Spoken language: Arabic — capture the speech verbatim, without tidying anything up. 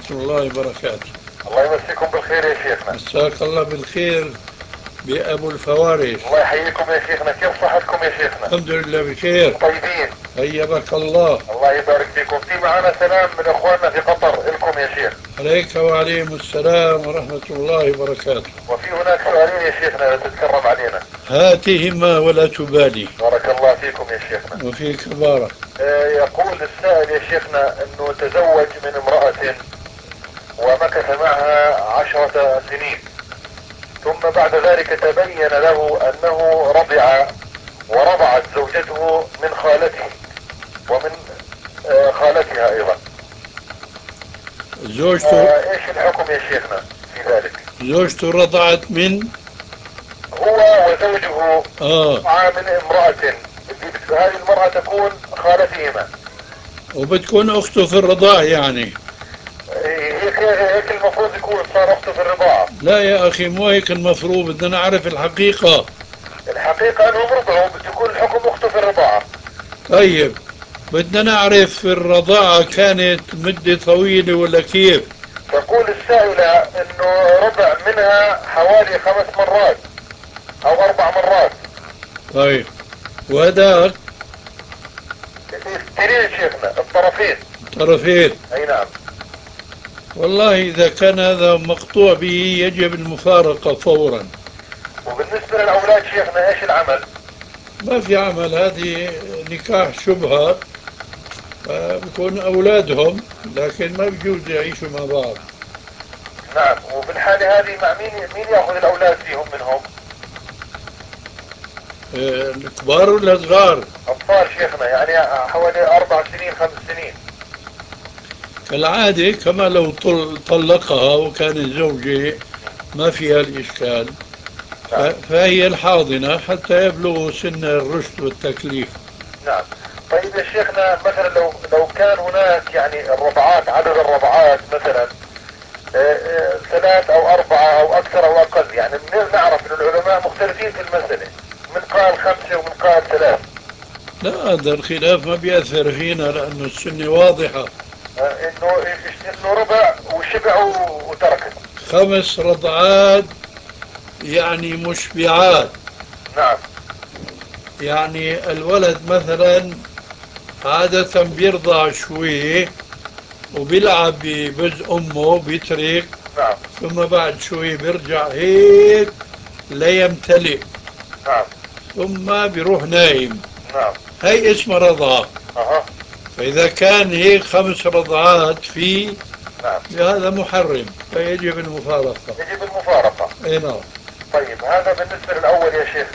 الله وبركاته. الله يمسيكم بالخير يا شيخنا. مساك الله بالخير بأبو الفوارس. الله يحييكم يا شيخنا، كيف صحتكم يا شيخنا؟ الحمد لله بخير. طيبين. طيبك الله. الله يبارك فيكم. في معنا سلام من اخواننا في قطر لكم يا شيخ. عليك وعليهم السلام ورحمة الله وبركاته. وفي هناك سؤالين يا شيخنا تتكرم علينا. هاتهما ولا تبالي. بارك الله فيكم يا شيخنا. وفيك بارك. آه يقول السائل يا شيخنا انه تزوج من امرأة ومكث معها عشرة سنين، ثم بعد ذلك تبين له انه رضع ورضعت زوجته من خالته ومن آه خالتها ايضا. زوجته آه ايش الحكم يا شيخنا في ذلك؟ زوجته رضعت من هو وزوجه اه من امرأة، هذه المرأة تكون خالتهما. وبتكون أخته في الرضاع يعني. هيك هيك المفروض يكون، صار اخته في الرضاعة. لا يا أخي مو هيك المفروض، بدنا نعرف الحقيقة. الحقيقة انهم رضعوا، بتكون الحكم اخته في الرضاعة. طيب بدنا نعرف في الرضاعة كانت مدة طويلة ولا كيف؟ تقول السائلة انه رضع منها حوالي خمس مرات او اربع مرات. طيب وهذاك اثنين شيخنا، الطرفين. طرفين. اي نعم. والله إذا كان هذا مقطوع به يجب المفارقة فورا. وبالنسبة للاولاد شيخنا ايش العمل؟ ما في عمل، هذه نكاح شبهة، بكون أولادهم لكن ما بيجوز يعيشوا مع بعض. نعم. وفي الحالة هذه مع مين مين ياخذ الاولاد فيهم منهم؟ آه، الكبار ولا صغار؟ اطفال شيخنا، يعني حوالي اربع سنين خمس سنين. كالعادة كما لو طل- طلقها وكانت زوجة ما فيها الإشكال، ف- نعم. فهي الحاضنة حتى يبلغوا سن الرشد والتكليف. نعم. طيب يا شيخنا، مثلا لو لو كان هناك يعني الرضعات، عدد الرضعات مثلا آه، آه، ثلاث او اربعة او اكثر او اقل، يعني نعرف ان العلماء مختلفين في المسألة، من قال خمسة ومن قال ثلاث. لا هذا الخلاف ما بيأثر فينا لأنه السنة واضحة. آه، انه انه ربع وشبع وتركت. خمس رضعات يعني مشبعات. نعم. يعني الولد مثلا عادة بيرضع شوي وبيلعب ببز أمه بيترك، نعم. ثم بعد شوي بيرجع هيك ليمتلئ، نعم. ثم بيروح نايم. نعم. هي اسمها رضعة. اها. فإذا كان هيك خمس رضعات فيه نعم. هذا محرم فيجب المفارقة. يجب المفارقة. اي نعم. طيب هذا بالنسبة للاول يا شيخ.